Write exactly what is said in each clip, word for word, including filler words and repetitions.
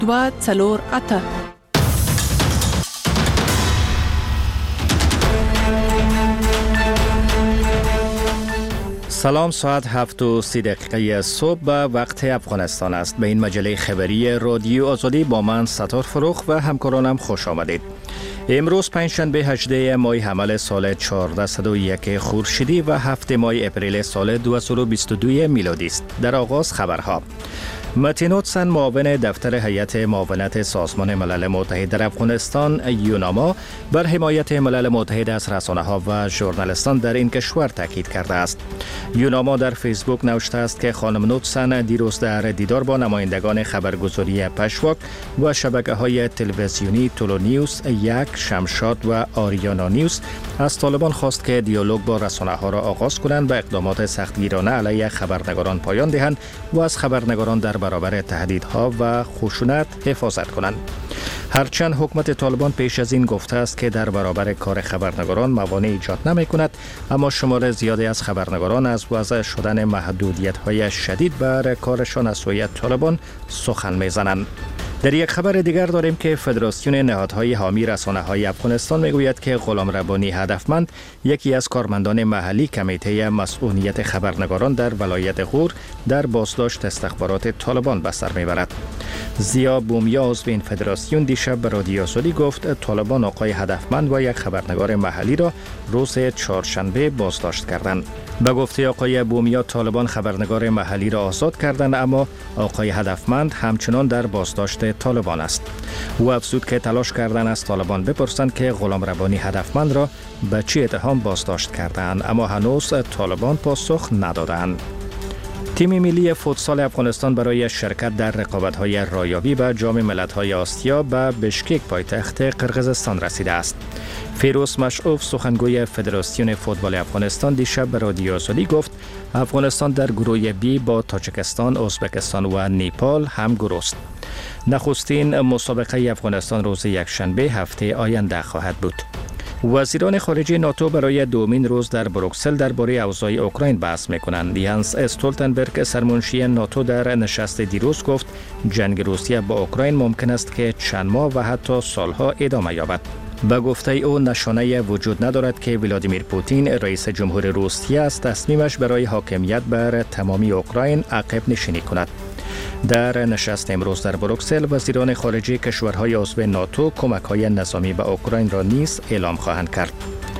دو چلور اته. سلام، ساعت هفت و سی دقیقه صبح به وقت افغانستان است. به این مجله خبری رادیو آزادی با من ستار فروخ و همکارانم خوش آمدید. امروز پنجشنبه هجده ماه حمل سال چهارصد و یک خورشیدی و هفت ماه اپریل سال دو هزار و بیست و دو میلادی است. در آغاز خبرها. متین هودسون، معاون دفتر هیئت معاونت سازمان ملل متحد در افغانستان یوناما، بر حمایت ملل متحد از رسانه‌ها و ژورنالیستان در این کشور تاکید کرده است. یوناما در فیسبوک نوشته است که خانم هودسون دیروز در دیدار با نمایندگان خبرگزاری پشواک و شبکه‌های تلویزیونی تولو نیوز یک، شمشاد و آریانا نیوز از طالبان خواست که دیالوگ با رسانه‌ها را آغاز کنند و اقدامات سختگیرانه علیه خبرنگاران پایان دهند و از خبرنگاران در برابر تهدیدها و خشونت حفاظت کنند. هرچند حکومت طالبان پیش از این گفته است که در برابر کار خبرنگاران موانع ایجاد نمی کند، اما شمار زیادی از خبرنگاران از وضع شدن محدودیت‌های شدید بر کارشان از سوی طالبان سخن می‌زنند. در یک خبر دیگر داریم که فدراسیون نهادهای حامی رسانه‌های افغانستان میگوید که غلام ربانی هدفمند، یکی از کارمندان محلی کمیته مسئولیت خبرنگاران در ولایت غور، در بازداشت استخبارات طالبان به سر میبرد. زیا بومیا عضو این فدراسیون دیشب به رادیو آزادی گفت طالبان آقای هدفمند و یک خبرنگار محلی را روز چهارشنبه بازداشت کردند. به گفته آقای بومیا طالبان خبرنگار محلی را آزاد کردند، اما آقای هدفمند همچنان در بازداشت طالبان است. او افزود که تلاش کردند از طالبان بپرسند که غلام ربانی هدفمند را به چه اتهام بازداشت کردند، اما هنوز طالبان پاسخ ندادند. تیم ملی فوتسال افغانستان برای شرکت در رقابت‌های رایابی به جام ملت‌های آسیا به بشکک پایتخت قرقیزستان رسیده است. فیروز مشعوف، سخنگوی فدراسیون فوتبال افغانستان، دیشب به رادیو آزادی گفت افغانستان در گروه بی با تاجیکستان، ازبکستان و نیپال هم گروه است. نخستین مسابقه افغانستان روز یکشنبه هفته آینده خواهد بود. وزیران خارجه ناتو برای دومین روز در بروکسل درباره اوضاع اوکراین بحث می‌کنند. یانس استولتنبرگ، سرمنشی ناتو، در نشست دیروز گفت جنگ روسیه با اوکراین ممکن است که چند ماه و حتی سالها ادامه یابد. به گفته او نشانه وجود ندارد که ولادیمیر پوتین، رئیس جمهور روسیه، از تصمیمش برای حاکمیت بر تمامی اوکراین عقب نشینی کند. در نشست امروز در بروکسل، وزیران خارجه کشورهای عضو ناتو کمک‌های نظامی به اوکراین را نیز اعلام خواهند کرد.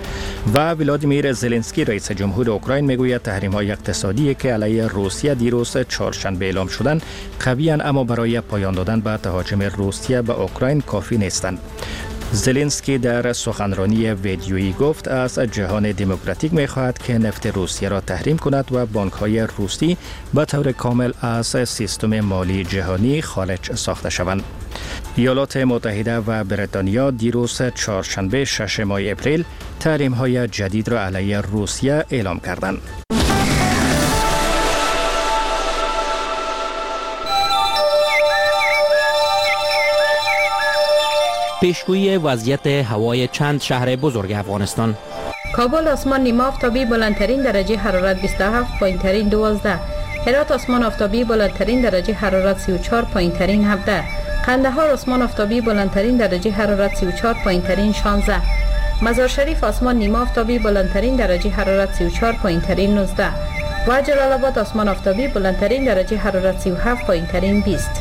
و ولادیمیر زلنسکی، رئیس جمهور اوکراین، میگوید تحریم‌های اقتصادی که علیه روسیه دیروز چهارشنبه اعلام شدند قوی‌اند، اما برای پایان دادن به تهاجم روسیه به اوکراین کافی نیستند. زلنسکی در سخنرانی ویدیویی گفت از جهان دموکراتیک می‌خواهد که نفت روسیه را تحریم کند و بانک‌های روسی به طور کامل از سیستم مالی جهانی خارج ساخته شوند. ایالات متحده و بریتانیا دیروز چهارشنبه شش ماه اپریل تحریم‌های جدید را علیه روسیه اعلام کردند. پیشگویی وضعیت هوای چند شهر بزرگ افغانستان. کابل آسمان نیمه آفتابی، بلندترین درجه حرارت بیست و هفت، پایین‌ترین دوازده. هرات آسمان آفتابی، بلندترین درجه حرارت سی و چهار، پایین‌ترین هفده. قندهار آسمان آفتابی، بلندترین درجه حرارت سی و چهار، پایین‌ترین شانزده. مزار شریف آسمان نیمه آفتابی، بلندترین درجه حرارت سی و چهار، پایین‌ترین نوزده. و جلال آباد آسمان آفتابی، بلندترین درجه حرارت سی و هفت، پایین‌ترین بیست.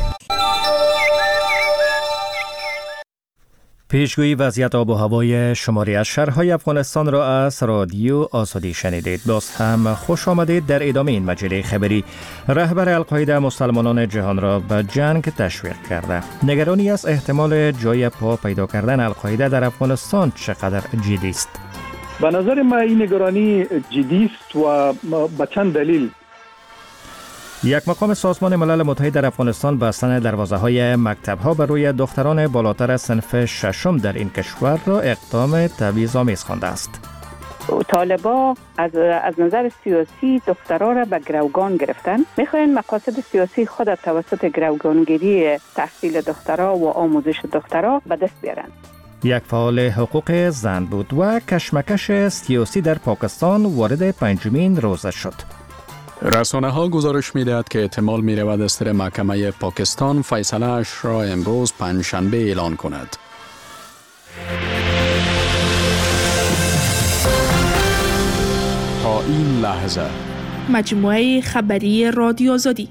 پیشگویی وضعیت آب و هوای شماری از شهرهای افغانستان را از رادیو آزادی شنیدید. باز هم خوش آمدید. در ادامه این مجله خبری، رهبر القاعده مسلمانان جهان را به جنگ تشویق کرده. نگرانی از احتمال جای پا پیدا کردن القاعده در افغانستان چقدر جدی است؟ به نظر من این نگرانی جدی است و به چند دلیل. یک مقام سازمان ملل متحد در افغانستان بستن دروازه‌های مکتب‌ها بر روی دختران بالاتر از صنف ششم در این کشور را اقدام تبعیض‌آمیز خوانده است. طالبا از از نظر سیاسی دخترها را به گروگان گرفتن، میخواین مقاصد سیاسی خود توسط گروگانگیری تحصیل دخترها و آموزش دخترها به دست بیارن. یک فعال حقوق زن بود و کشمکش سیاسی در پاکستان وارد پنجمین روزه شد. رسانه ها گزارش می دهد که احتمال می رود دستور محکمه پاکستان فیصله اش را امروز پنجشنبه اعلان کند. تا این لحظه مجموعه خبری رادیو آزادی.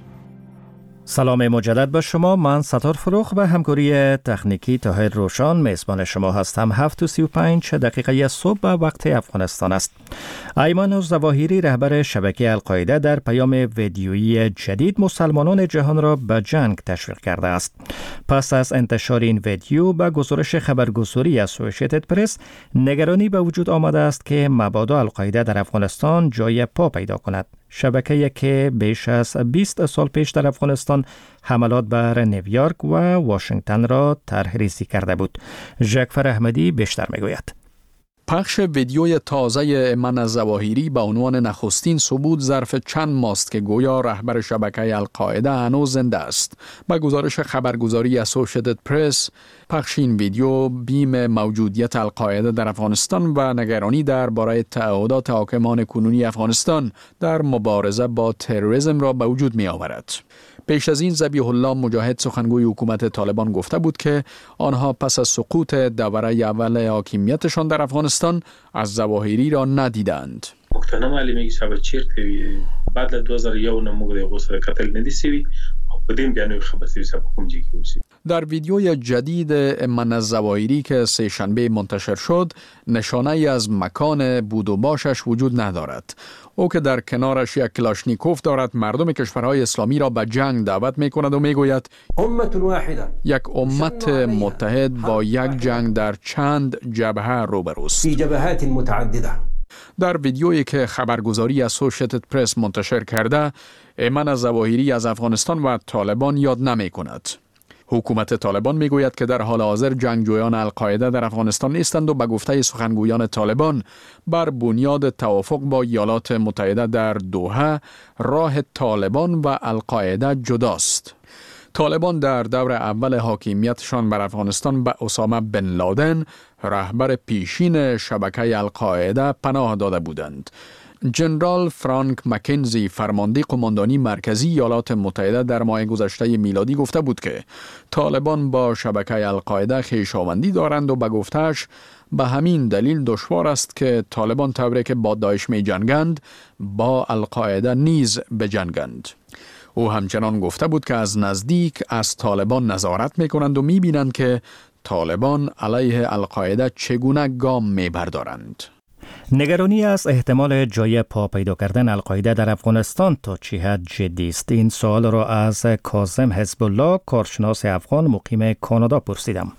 سلام مجدد به شما. من ستار فروخ و همکاری تکنیکی طاهر روشان میزبان شما هستم. هفت و سی و پنج دقیقه صبح به وقت افغانستان است. ایمان الظواهری رهبر شبکه القاعده در پیام ویدیویی جدید مسلمانان جهان را به جنگ تشویق کرده است. پس از انتشار این ویدیو به گزارش خبرگزاری اسوسییتد پرس نگرانی به وجود آمده است که مبادا القاعده در افغانستان جای پا پیدا کند. شبکه‌ای که بیش از بیست سال پیش در افغانستان حملات بر نیویورک و واشنگتن را طرح‌ریزی کرده بود. ژکفر احمدی بیشتر میگوید. پخش ویدیوی تازه ایمان الظواهری به عنوان نخستین ثبوت ظرف چند ماست که گویا رهبر شبکه القاعده هنوز زنده است. با گزارش خبرگزاری اسوسییتد پرس، پخش این ویدیو بیم موجودیت القاعده در افغانستان و نگرانی درباره تعهدات حاکمان کنونی افغانستان در مبارزه با تروریسم را به وجود می آورد. پیش از این ذبیح الله مجاهد سخنگوی حکومت طالبان گفته بود که آنها پس از سقوط دوره اول حاکمیتشان در افغانستان از ظواهری را ندیدند. مختنه معلومه که چیرته وی بعد له دو هزار و یک نه موږ د غوسه قتل ندی سوي په دې بیانوي خبر سوي په کوم ځای کې اوسي. در ویدیوی جدید ایمان الظواهری که سه شنبه منتشر شد نشانه ای از مکان بود و باشش وجود ندارد. او که در کنارش یک کلاشنیکوف دارد مردم کشورهای اسلامی را به جنگ دعوت می کند و می گوید امت واحده، یک امت متحد با یک جنگ در چند جبهه روبروست. فی جبهات متعدده. در ویدیویی که خبرگزاری اسوسییتد پرس منتشر کرده، ایمان الظواهری از افغانستان و طالبان یاد نمی کند. حکومت طالبان می گوید که در حال حاضر جنگجویان القاعده در افغانستان نیستند و به گفته سخنگویان طالبان بر بنیاد توافق با ایالات متحده در دوحه راه طالبان و القاعده جداست. طالبان در دور اول حاکمیتشان بر افغانستان به اسامه بن لادن رهبر پیشین شبکه القاعده پناه داده بودند. جنرال فرانک مکنزی فرمانده قماندانی مرکزی ایالات متحده در ماه گذشته میلادی گفته بود که طالبان با شبکه القاعده خویشاوندی دارند و به گفته‌اش به همین دلیل دشوار است که طالبان طوری که با داعش می جنگند با القاعده نیز بجنگند. او همچنان گفته بود که از نزدیک از طالبان نظارت می کنند و می بینند که طالبان علیه القاعده چگونه گام می بردارند. نگرانی از احتمال جای پا پیدا کردن القاعده در افغانستان تا چه حد جدی است؟ این سوال را از کاظم حزب الله کارشناس افغان مقیم کانادا پرسیدم.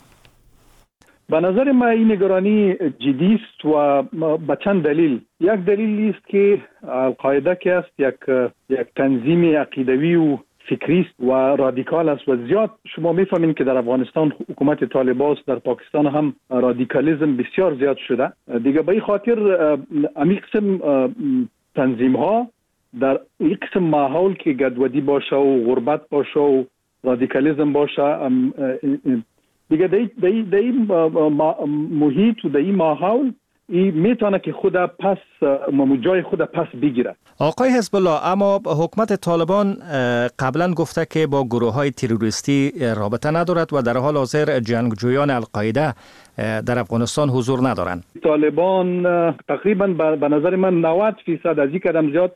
به نظر من این نگرانی جدی است و به چند دلیل. یک دلیل است که القاعده که است یک یک تنظیم عقیدوی و فکری است و رادیکال است و زیاد شما میفهمین که در افغانستان حکومت طالبان است، در پاکستان هم رادیکالیسم بسیار زیاد شده. دیگه به این خاطر امی قسم تنظیم ها در این قسم ماحول که گدودی باشه و غربت باشه و رادیکالیسم باشه دیگه در این محیط و در این ماحول این میتونه که خود پس جای خود پس بگیره. آقای حزب الله، اما حکومت طالبان قبلا گفته که با گروه های تروریستی رابطه ندارد و در حال حاضر جنگجویان القاعده در افغانستان حضور ندارند. طالبان تقریبا به نظر من نود فیصد از یک قدم زیاد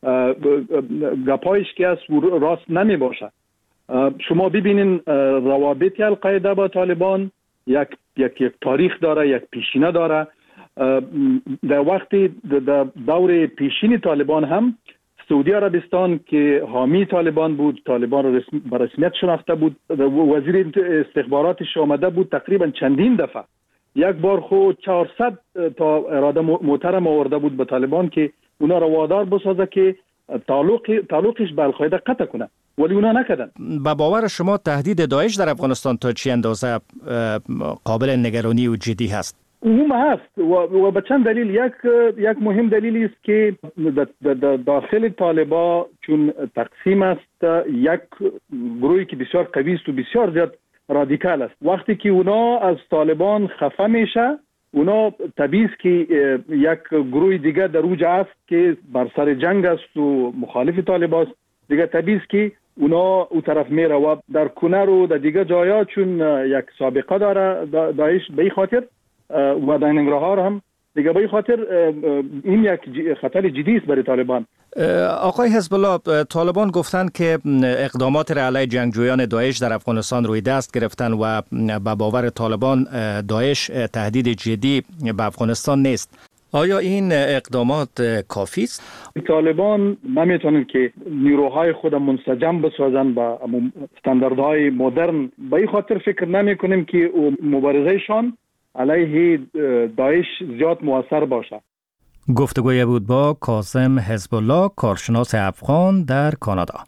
گپایش که از راست نمی باشه. شما ببینین روابط القاعده با طالبان یک یک یک تاریخ داره، یک پیشینه داره. در وقت در دور پیشین طالبان هم سعودی عربستان که حامی طالبان بود، طالبان را به رسمیت شناخته بود، وزیر استخباراتش آمده بود تقریبا چندین دفعه. یک بار خود چهارصد تا اراده محترم آورده بود به طالبان که اونا را وادار بسازه که تعلق تعلقش به القاعده قطع کنه، ولی اونا نکردن. با باور شما تهدید داعش در افغانستان تا چه اندازه قابل نگرانی و جدی هست؟ عموم هست و, و به چند دلیل. یک یک مهم دلیل است که داخل طالبان چون تقسیم است، یک گروهی که بسیار قوی است و بسیار زیاد رادیکال است. وقتی که اونا از طالبان خفه میشه، اونا طبیعی است که یک گروه دیگه در اوج است که بر سر جنگ است و مخالف طالبان است. دیگه طبیعی است که اونا او طرف میره و در کنر و در دیگه جایا چون یک سابقه داره داعش به این خاطر و در ننگرهار هم دیگه به این خاطر این یک خطر جدی است برای طالبان. آقای حزب الله، طالبان گفتند که اقدامات را علیه جنگجویان داعش در افغانستان روی دست گرفتن و به باور طالبان داعش تهدید جدی به افغانستان نیست. آیا این اقدامات کافی است؟ طالبان نمیتونن که نیروهای خود منسجم بسازن با استانداردهای مدرن. به این خاطر فکر نمی کنیم که مبارزهشان علیه داعش زیاد مؤثر باشه. گفتگوی بود با کاظم حزب الله، کارشناس افغان در کانادا.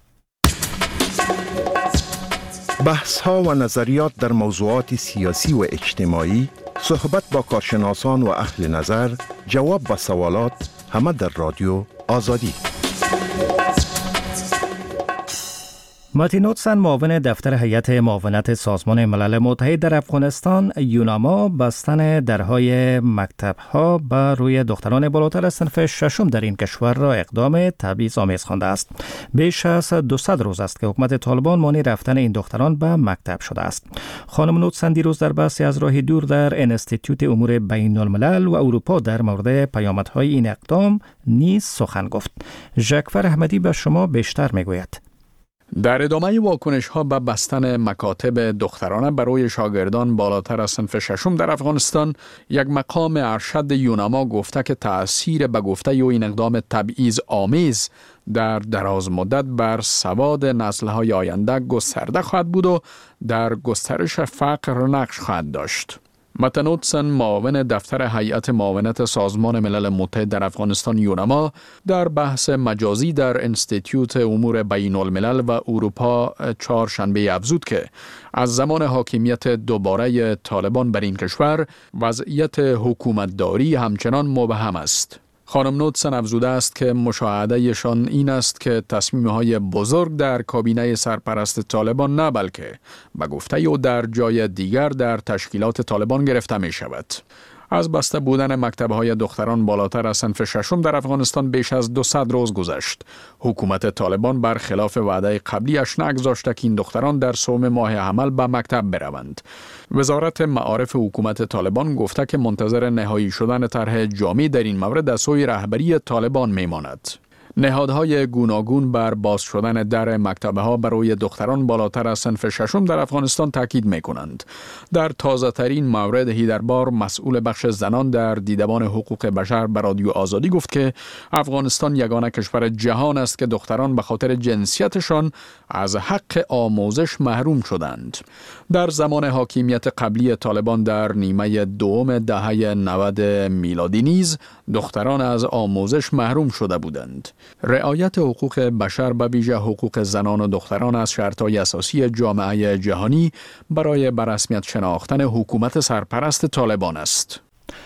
بحث ها و نظریات در موضوعات سیاسی و اجتماعی، صحبت با کارشناسان و اهل نظر، جواب به سوالات، همه در رادیو آزادی. ماتی نوتسن، معاون دفتر هیئت معاونت سازمان ملل متحد در افغانستان یوناما، بستن درهای مکتب‌ها بر روی دختران بالاتر از صنف ششم در این کشور را اقدام تبعیض‌آمیز خوانده است. بیش از دویست روز است که حکومت طالبان مانع رفتن این دختران به مکتب شده است. خانم نوتسن دیروز در بحثی از راه دور در انستیتوت امور بین الملل و اروپا در مورد پیامدهای این اقدام نیز سخن گفت. ژکفر احمدی به شما بیشتر میگوید. در ادامه واکنش ها به بستن مکاتب دخترانه برای شاگردان بالاتر از صنف ششم در افغانستان، یک مقام ارشد یوناما گفته که تأثیر به گفته او این اقدام تبعیض آمیز در دراز مدت بر سواد نسل‌های آینده گسترده خواهد بود و در گسترش فقر نقش خواهد داشت. ماتی نوتسن، معاون دفتر هیئت معاونت سازمان ملل متحد در افغانستان یوناما، در بحث مجازی در انستیتوت امور بین الملل و اروپا چهارشنبه افزود که از زمان حاکمیت دوباره طالبان بر این کشور وضعیت حکومتداری همچنان مبهم است. خانم نوتسن افزوده است که مشاهدهشان این است که تصمیم‌های بزرگ در کابینه سرپرست طالبان نه بلکه به گفته او در جای دیگر در تشکیلات طالبان گرفته می شود. از بسته بودن مکتب‌های دختران بالاتر از صنف ششم در افغانستان بیش از دویست روز گذشت. حکومت طالبان برخلاف وعده قبلیش نگذاشته که این دختران در سوم ماه حمل به مکتب بروند. وزارت معارف حکومت طالبان گفته که منتظر نهایی شدن طرح جامع در این مورد از سوی رهبری طالبان میماند. نهادهای گوناگون بر باز شدن در مکتب‌ها برای دختران بالاتر از صنف ششم در افغانستان تاکید می‌کنند. در تازه‌ترین مورد هیدربار، مسئول بخش زنان در دیدبان حقوق بشر به رادیو آزادی گفت که افغانستان یگانه کشور جهان است که دختران به خاطر جنسیتشان از حق آموزش محروم شدند. در زمان حاکمیت قبلی طالبان در نیمه دوم دهه نود میلادی نیز دختران از آموزش محروم شده بودند. رعایت حقوق بشر به ویژه حقوق زنان و دختران از شرط‌های اساسی جامعه جهانی برای به رسمیت شناختن حکومت سرپرست طالبان است.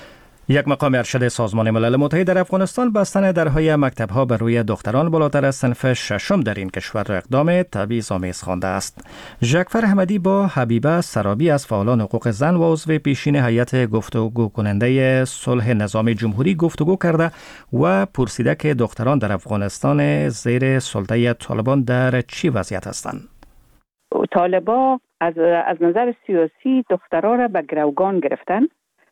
یک مقام ارشد سازمان ملل متحد در افغانستان بستن درهای مکتب‌ها بر روی دختران بالاتر از صنف ششم در این کشور را اقدام تبعیض‌آمیز خوانده است. ژکفر احمدی با حبیبه سرابی از فعالان حقوق زن و عضو پیشین هیئت گفتگو کننده صلح نظام جمهوری گفتگو کرده و پرسیده که دختران در افغانستان زیر سلطه طالبان در چی وضعیت هستند. طالبان از از نظر سیاسی دخترها را به گروگان گرفتن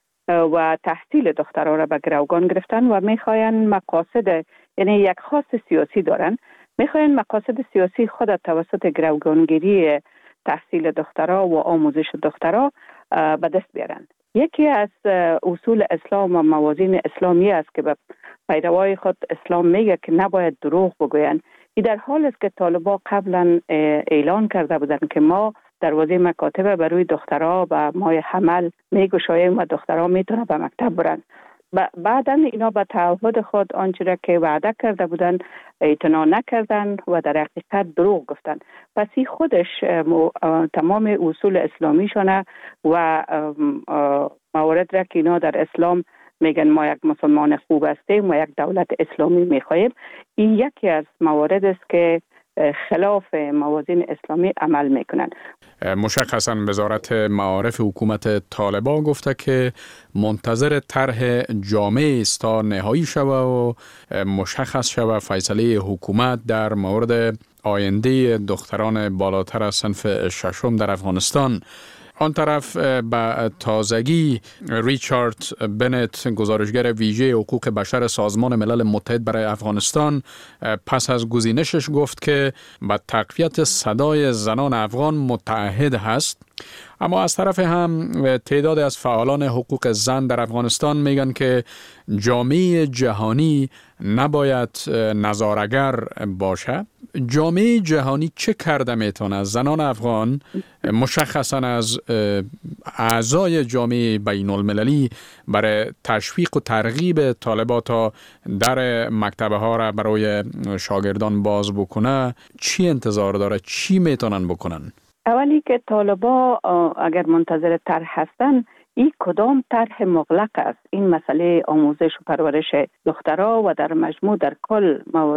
و تحصیل دخترها را به گروگان گرفتن و میخواین مقاصد، یعنی یک خواست سیاسی دارن، میخواین مقاصد سیاسی خود توسط گروگانگیری تحصیل دخترها و آموزش دخترها به دست بیارن. یکی از اصول اسلام و موازین اسلامی است که به پیروای خود اسلام میگه که نباید دروغ بگوین. این در حال است که طالبان قبلا اعلان کرده بودند که ما دروازه مکاتب برای دخترها و ماه حمل میگشاییم و دخترها میتونه به مکتب برن. بعدا اینا به تعهد خود آنچه را که وعده کرده بودن اعتنا نکردن و در حقیقت دروغ گفتن. پس این خودش تمام اصول اسلامیشونه و موارد را که اینا در اسلام میگن ما یک مسلمان خوب هستیم و یک دولت اسلامی میخواهیم. این یکی از موارد است که خلاف موازین اسلامی عمل میکنن. مشخصاً وزارت معارف حکومت طالبان گفته که منتظر طرح جامع است تا نهایی شوه و مشخص شوه فیصله حکومت در مورد آینده دختران بالاتر از صنف ششم در افغانستان. آن طرف به تازگی ریچارد بنت، گزارشگر ویژه حقوق بشر سازمان ملل متحد برای افغانستان، پس از گزینشش گفت که به تقویت صدای زنان افغان متعهد هست. اما از طرف هم تعداد از فعالان حقوق زن در افغانستان میگن که جامعه جهانی نباید نظاره‌گر باشه. جامعه جهانی چه کرده میتونه زنان افغان، مشخصا از اعضای جامعه بین المللی، برای تشویق و ترغیب طالبات تا در مکتبه ها را برای شاگردان باز بکنه چی انتظار داره؟ چی میتونن بکنن؟ اولی که طالبا اگر منتظر طرح هستن، این کدام طرح مغلق است؟ این مسئله آموزش و پرورش دخترها و در مجموع در کل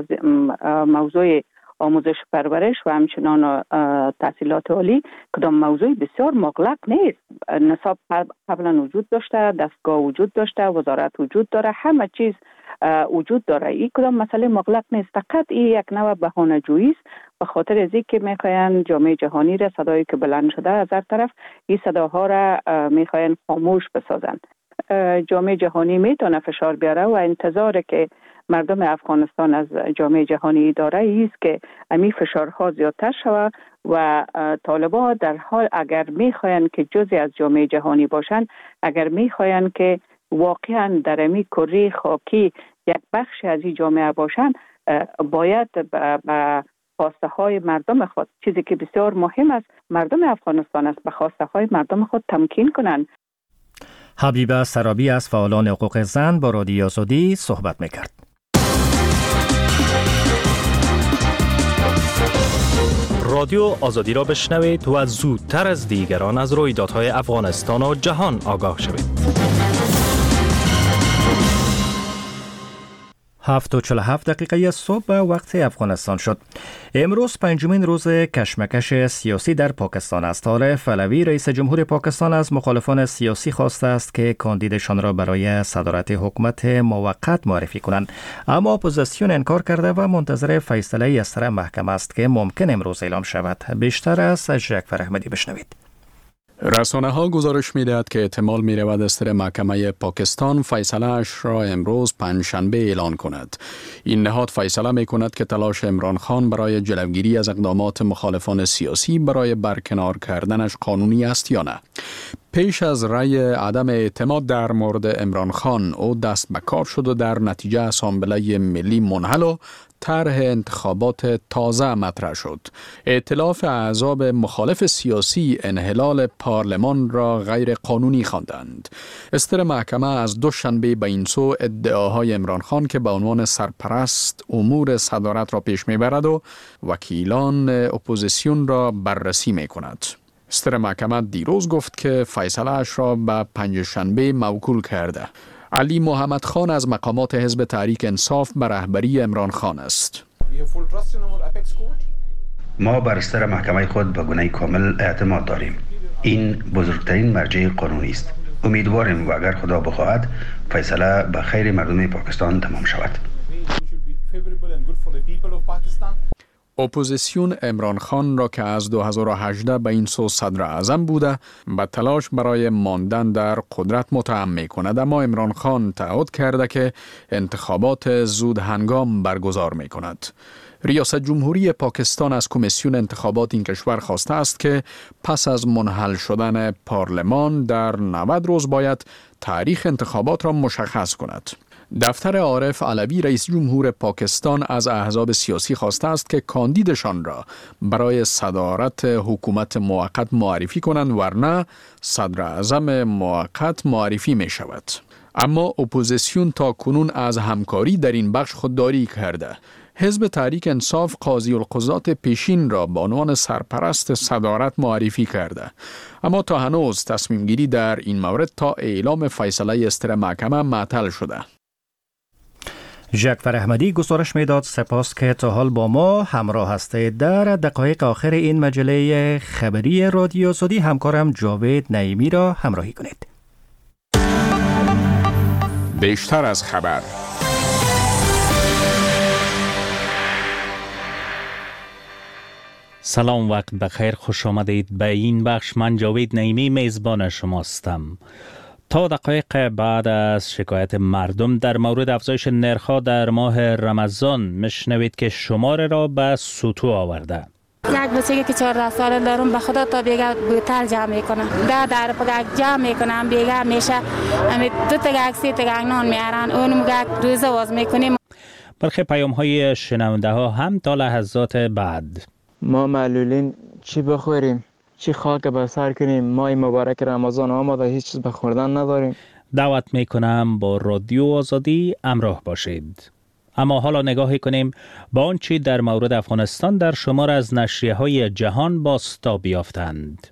موضوع آموزش و پرورش و همچنان تحصیلات عالی کدام موضوع بسیار مغلق نیست. نصاب قبلا وجود داشته، دستگاه وجود داشته، وزارت وجود داره، همه چیز وجود داره. این کدام مسئله مغلق نیست، فقط این یک نوع بهانه‌جویی است به خاطر از اینکه میخواین جامعه جهانی را، صدایی که بلند شده از هر طرف، این صداها را میخواین خاموش بسازن. جامعه جهانی میتونه فشار بیاره و انتظار که مردم افغانستان از جامعه جهانی داره ایست که امی فشارها زیادتر شود و طالبان در حال اگر میخواین که جزئی از جامعه جهانی باشن، اگر میخواین که واقعا در امی کره خاکی یک بخش از این جامعه باشن، باید به خواسته های مردم خود، چیزی که بسیار مهم است مردم افغانستان است، به خواسته های مردم خود تمکین کنند. حبیبه سرابی از فعالان حقوق زن با رادیو آزادی صحبت میکرد. رادیو آزادی را بشنوید و زودتر از دیگران از رویدادهای افغانستان و جهان آگاه شوید. هفت و چهل و هفت دقیقه صبح به وقت افغانستان شد. امروز پنجمین روز کشمکش سیاسی در پاکستان است. عارف علوی رئیس جمهور پاکستان از مخالفان سیاسی خواسته است که کاندیدشان را برای صدارت حکومت موقت معرفی کنند، اما اپوزیسیون انکار کرده و منتظر فیصله از طرف محکمه است که ممکن امروز اعلام شود. بیشتر از جعفر احمدی بشنوید. رسانه ها گزارش می دهد که احتمال می رود از محکمه پاکستان فیصله اش را امروز پنجشنبه اعلان کند. این نهاد فیصله می کند که تلاش عمران خان برای جلوگیری از اقدامات مخالفان سیاسی برای برکنار کردنش قانونی است یا نه. پیش از رأی عدم اعتماد در مورد عمران خان، او دست به کار شد و در نتیجه اسامبله ملی منحل و طرح انتخابات تازه مطرح شد. ائتلاف احزاب مخالف سیاسی انحلال پارلمان را غیر قانونی خواندند. استر محکمه از دوشنبه به این سو ادعاهای عمران خان که به عنوان سرپرست امور صدارت را پیش میبرد و وکیلان اپوزیسیون را بررسی میکند. استر محکمه دیروز گفت که فیصله اش را به پنجشنبه موکول کرده. علی محمد خان از مقامات حزب تحریک انصاف به رهبری عمران خان است. ما بر استر محکمه خود به گونه کامل اعتماد داریم. این بزرگترین مرجع قانونی است. امیدواریم و اگر خدا بخواهد فیصله به خیر مردم پاکستان تمام شود. اپوزیسیون عمران خان را که از دو هزار و هجده به این سو صدر اعظم بوده به تلاش برای ماندن در قدرت متهم می کند، اما عمران خان تعهد کرده که انتخابات زود هنگام برگزار می کند. ریاست جمهوری پاکستان از کمیسیون انتخابات این کشور خواسته است که پس از منحل شدن پارلمان در نود روز باید تاریخ انتخابات را مشخص کند. دفتر عارف علوی رئیس جمهور پاکستان از احزاب سیاسی خواسته است که کاندیدشان را برای صدارت حکومت موقت معرفی کنند، ورنه صدر اعظم موقت معرفی می شود. اما اپوزیسیون تا کنون از همکاری در این بخش خودداری کرده. حزب تحریک انصاف قاضی القضات پیشین را به عنوان سرپرست صدارت معرفی کرده، اما تا هنوز تصمیم گیری در این مورد تا اعلام فیصله استر محکمه معطل شده. ژکفر احمدی گزارش میداد. سپاس که تا حال با ما همراه هستید. در دقایق آخر این مجله خبری رادیو آزادی همکارم جاوید نعیمی را همراهی کنید. بیشتر از خبر. سلام، وقت بخیر، خوش آمدید به این بخش. من جاوید نعیمی میزبان شماستم. تا دقایق بعد از شکایت مردم در مورد افزایش نرخ‌ها در ماه رمضان میشنوید که شماره را به سطوح آورده. یک بچه که چهارده ساله دارم، به خدا تا بیگه بوتل جمع میکنم، ده در پگک جمع میکنم، بیگه میشه امی دو تگک سی تگک نان میارن، اون مگک روزه واز میکنیم. برخی پیام های شنونده ها هم تا لحظات بعد. ما معلولین چی بخوریم؟ چی خاک به سر کنیم؟ ماه مبارک رمضان آمده، هیچ چیز به خوردن نداریم. دعوت میکنم با رادیو آزادی همراه باشید. اما حالا نگاهی کنیم با آنچه در مورد افغانستان در شمار از نشریه‌های جهان بازتاب یافتند.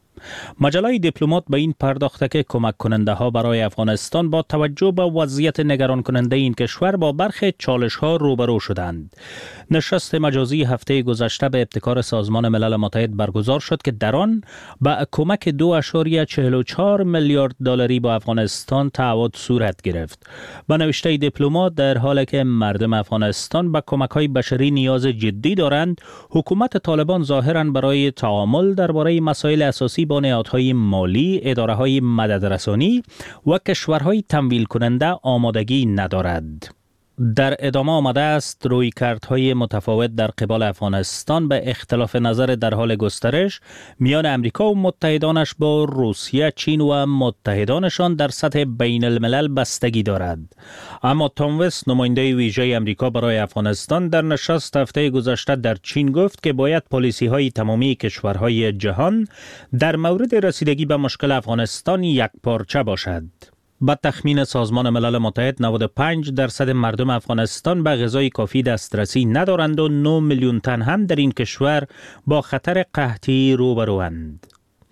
مجله دیپلمات به این پرداخته که کمک کننده ها برای افغانستان با توجه به وضعیت نگران کننده این کشور با برخی چالش ها روبرو شدند. نشست مجازی هفته گذشته به ابتکار سازمان ملل متحد برگزار شد که در آن با کمک دو اشاریه چهل و چهار میلیارد دلاری با افغانستان تعهد صورت گرفت. به نوشته دیپلمات در حالی که مردم افغانستان به کمک های بشری نیاز جدی دارند، حکومت طالبان ظاهراً برای تعامل درباره مسائل اساسی با نهادهای مالی، اداره‌های مددرسانی و کشورهای تمویل کننده آمادگی ندارد. در ادامه آمده است رویکردهای متفاوت در قبال افغانستان به اختلاف نظر در حال گسترش میان امریکا و متحدانش با روسیه، چین و متحدانشان در سطح بین الملل بستگی دارد. اما تام وست، نماینده ویژه امریکا برای افغانستان، در نشست هفته گذشته در چین گفت که باید پالیسی های تمامی کشورهای جهان در مورد رسیدگی به مشکل افغانستان یک پارچه باشد. با تخمین سازمان ملل متحد نود و پنج درصد مردم افغانستان به غذای کافی دسترسی ندارند و نه میلیون تن هم در این کشور با خطر قحطی روبروند.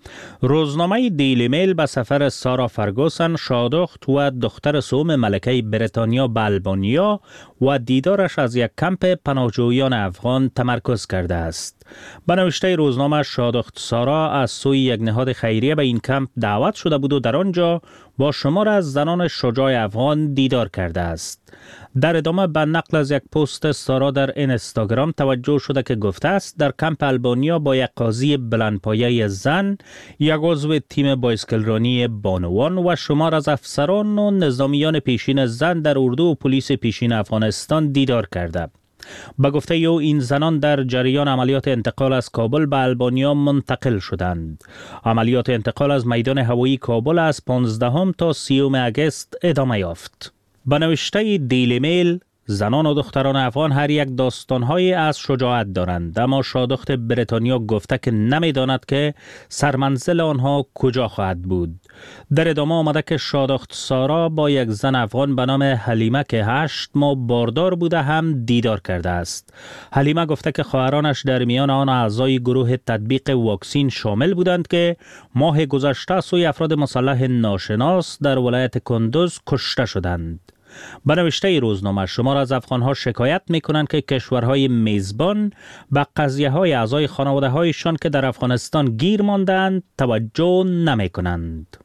روزنامه دیلی میل به سفر سارا فرگوسن، شادخت و دختر سوم ملکه بریتانیا به البانیا و دیدارش از یک کمپ پناهجویان افغان تمرکز کرده است. به نوشته روزنامه، شادخت سارا از سوی یک نهاد خیریه به این کمپ دعوت شده بود و در آنجا با شمار از زنان شجاع افغان دیدار کرده است. در ادامه به نقل از یک پست سارا در اینستاگرام توجه شده که گفته است در کمپ البانیا با یک قاضی بلندپایه زن، یک عضو تیم بایسکلرانی بانوان و شمار از افسران و نظامیان پیشین زن در اردو و پلیس پیشین افغانستان دیدار کرده. به گفته او این زنان در جریان عملیات انتقال از کابل به البانیا منتقل شدند. عملیات انتقال از میدان هوایی کابل از پانزدهم تا سیوم اگست ادامه یافت. به نوشته دیلی میل، زنان و دختران افغان هر یک داستان‌های از شجاعت دارند، اما شادخت بریتانیا گفته که نمی‌داند که سرمنزل آنها کجا خواهد بود. در ادامه آمده که شادخت سارا با یک زن افغان به نام حلیمه که هشت ماه باردار بوده هم دیدار کرده است. حلیمه گفته که خواهرانش در میان آن اعضای گروه تطبیق واکسین شامل بودند که ماه گذشته سوی افراد مسلح ناشناس در ولایت کندوز کشته شدند. به نوشته روزنامه، شمار از افغانها شکایت می کنند که کشورهای میزبان به قضیه های اعضای خانواده هایشان که در افغانستان گیر ماندند توجه نمی کنند.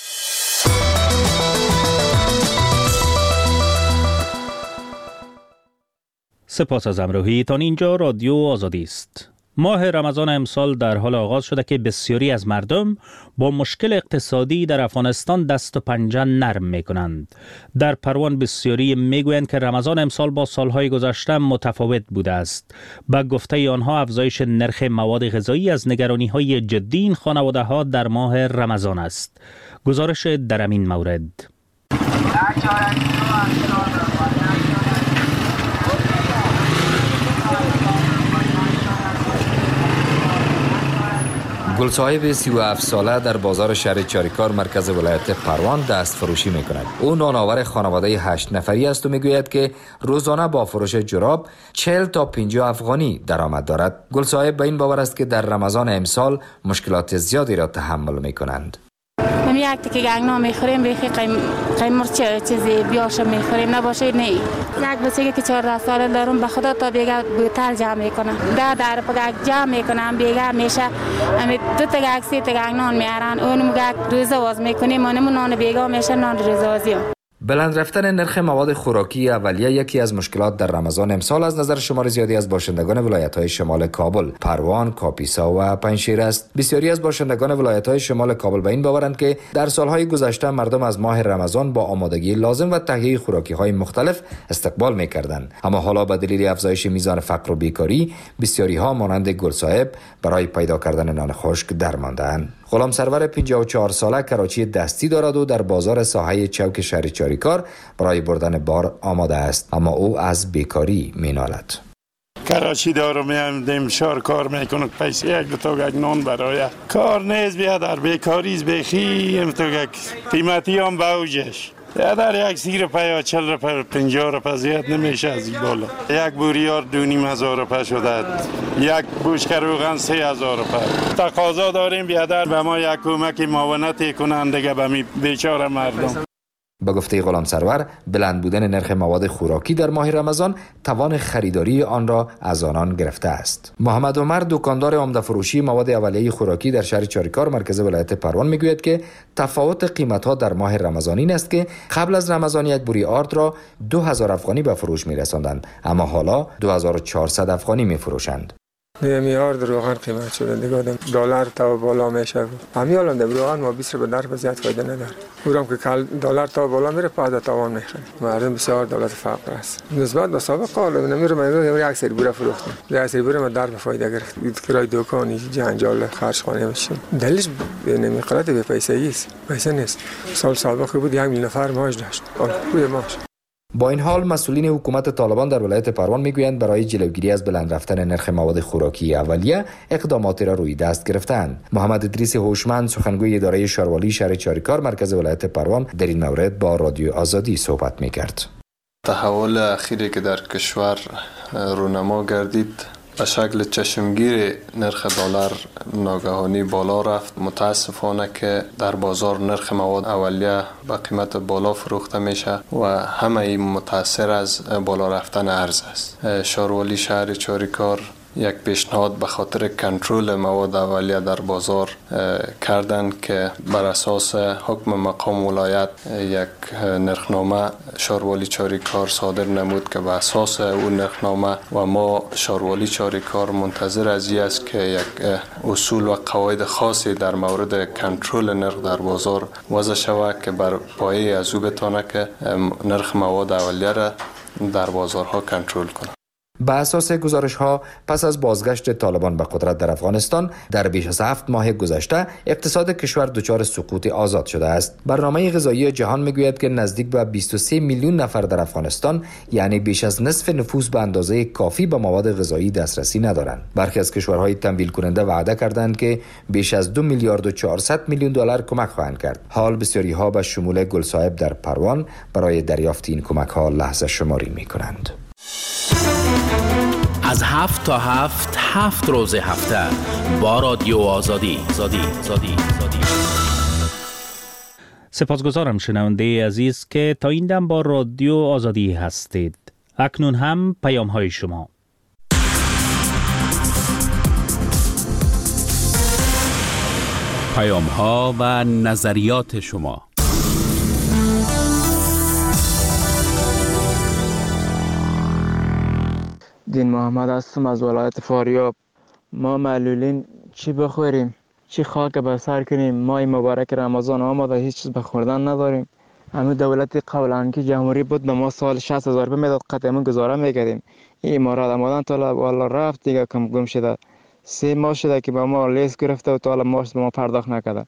سپاس از همراهیتان. اینجا رادیو آزادی است. ماه رمضان امسال در حال آغاز شده که بسیاری از مردم با مشکل اقتصادی در افغانستان دست و پنجه نرم می کنند. در پروان بسیاری می گویند که رمضان امسال با سالهای گذشته متفاوت بوده است. با گفته آنها افزایش نرخ مواد غذایی از نگرانی های جدی این خانواده ها در ماه رمضان است. گزارش در این مورد. گلصاحب سی و هفت ساله در بازار شهر چاریکار مرکز ولایت پروان دست فروشی می کند. او نانآور خانواده هشت نفری است و می گوید که روزانه با فروش جراب چهل تا پنجاه افغانی درآمد دارد. گلصاحب به این باور است که در رمضان امسال مشکلات زیادی را تحمل می کنند. هم یک تکی گنگنا میخوریم بخی قیم قیم مرچ چیزی بیاش میخوریم نباشه نه. یک بچه که چهارده ساله دارم به خدا تا بیگا بوتل جمع میکنم. ده در پگک جمع میکنم بیگا میشه امی دو تا گک سه تا گنگ نان میارن اونم گک روزه واز میکنیم منم نان بیگا میشه نان روزازیو. بلند رفتن نرخ مواد خوراکی اولیه یکی از مشکلات در رمضان امسال از نظر شمار زیادی از باشندگان ولایت‌های شمال کابل، پروان، کاپیسا و پنجشیر است. بسیاری از باشندگان ولایت‌های شمال کابل به این باورند که در سالهای گذشته مردم از ماه رمضان با آمادگی لازم و تهیه خوراکی‌های مختلف استقبال می‌کردند، اما حالا به دلیل افزایش میزان فقر و بیکاری، بسیاری‌ها مانند گلصاحب برای پیدا کردن نان خشک درمانده‌اند. غلام سرور پنجاه و چهار ساله کراچی دستی دارد و در بازار ساحه چوک شهر چاریکار برای بردن بار آماده است، اما او از بیکاری مینالد. کراچی دارم میام شهر کار میکنم پیسه یک دو تا گگ نان برای کار نیست بیا در بیکاری بخی ام تو گگ قیمتی هم باوجش در یک سیر پیا چل رپا پنجاه رپا زیاد نمیشه از این بالا. یک بوریار دو نیم هزار رپا شده، یک بوشک روغن سه هزار رپا. تقاضا داریم بیادر به ما یک کمک معاونتی کنند دیگه به می بیچاره مردم. با گفته غلام سرور، بلند بودن نرخ مواد خوراکی در ماه رمضان توان خریداری آن را از آنان گرفته است. محمد عمر دکاندار عمده فروشی مواد اولیه خوراکی در شهر چاریکار مرکز ولایت پروان میگوید که تفاوت قیمت‌ها در ماه رمضان این است که قبل از رمضان یک بوری آرد را دو هزار افغانی به فروش می‌رساندند، اما حالا دو هزار و چهارصد افغانی می‌فروشند. نمیار روغن قیمت شده دیگه دلار تا بالا میشه. همین الان در روغن ما بیست رو به در زیاد فایده نداره. اونم که کل دلار تا بالا میره پاده تاوان میخره. مردم بسیار دولت فقر است. نسبت به سابق حال نمیره من یک سری بوره فروختم. یک سری بوره ما در به فایده گرفت. کرای دکانی جنجال خرج خانه میشه. دلیلش نمیقرات به پیسه است. پیسه نیست. سال سابق بود یک میلیون نفر معاش داشت. حالا خوبه معاش. با این حال مسئولین حکومت طالبان در ولایت پروان میگویند برای جلوگیری از بلند رفتن نرخ مواد خوراکی اولیه اقداماتی را روی دست گرفتند. محمد ادریس هوشمند سخنگوی اداره شاروالی شهر چاریکار مرکز ولایت پروان در این مورد با رادیو آزادی صحبت میکرد. تحول اخیری که در کشور رونما گردید به شکل چشمگیر نرخ دلار ناگهانی بالا رفت. متاسفانه که در بازار نرخ مواد اولیه به قیمت بالا فروخته میشه و همه این متاثر از بالا رفتن ارز است. شاروالی شهر چاریکار یک پیشنهاد به خاطر کنترل مواد اولیه در بازار کردند که بر اساس حکم مقام ولایت یک نرخنامه شاروالی چاریکار صادر نمود که به اساس اون نرخنامه و ما شاروالی چاریکار منتظر از این است که یک اصول و قواعد خاصی در مورد کنترل نرخ در بازار وضع شود که بر پایه از او بتونه که نرخ مواد اولیه را در بازارها کنترل کنه. بر اساس گزارش‌ها پس از بازگشت طالبان به قدرت در افغانستان در بیش از هفت ماه گذشته اقتصاد کشور دچار سقوط آزاد شده است. برنامه غذایی جهان میگوید که نزدیک به بیست و سه میلیون نفر در افغانستان یعنی بیش از نصف نفوس به اندازه کافی به مواد غذایی دسترسی ندارند. برخی از کشورهای تمویل کننده وعده کردند که بیش از دو میلیارد و چهارصد میلیون دلار کمک خواهند کرد. حال بسیاری‌ها به شمول گلصاحب در پروان برای دریافت این کمک‌ها لحظه شماری می‌کنند. از هفت تا هفت هفت روز هفته با رادیو آزادی آزادی آزادی آزادی. سپاسگزارم شنونده عزیز که تا این دم با رادیو آزادی هستید. اکنون هم پیام های شما. پیام ها و نظریات شما. دین محمد هستم از ولایت فاریاب. ما معلولین چی بخوریم؟ چی خاک به سر کنیم؟ ماه مبارک رمضان آمده هیچ چیز به خوردن نداریم. همین دولت قبلا که جمهوری بود به ما سال شصت هزار روپیه میداد قطعا گزاره میکردیم. این امارات آمدن تا والا رفت دیگه کم گم شده. سه ماه شده که به ما لیست گرفته و تا حالا ماش به ما پرداخت نکرده.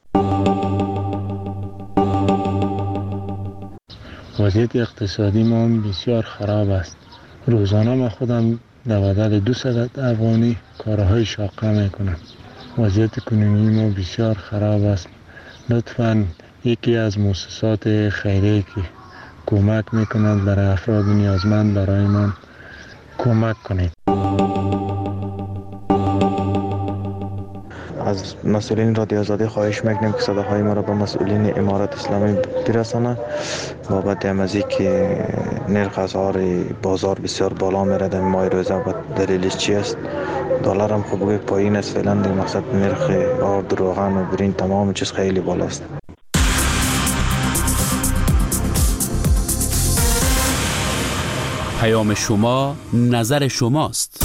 وضعیت اقتصادی ما بسیار خراب است. روزانه ما خودم در بدل دویست افغانی کارهای شاقه میکنم. وضعیت کنونی ما بسیار خراب است. لطفاً یکی از مؤسسات خیریه که کمک میکنند برای افراد نیازمند برای من کمک کنید. از مسئولین رادیو آزادی خواهش میکنیم که صداهای ما را به مسئولین امارت اسلامی برسانه بابت امازی که نرخ اسعار بازار بسیار بالا میره در ماه روزه و دلیلش چی است؟ دلار هم خوب پایین است فعلا، در مقصد نرخ آرد، روغن و برین تمام چیز خیلی بالاست. پیام شما نظر شماست.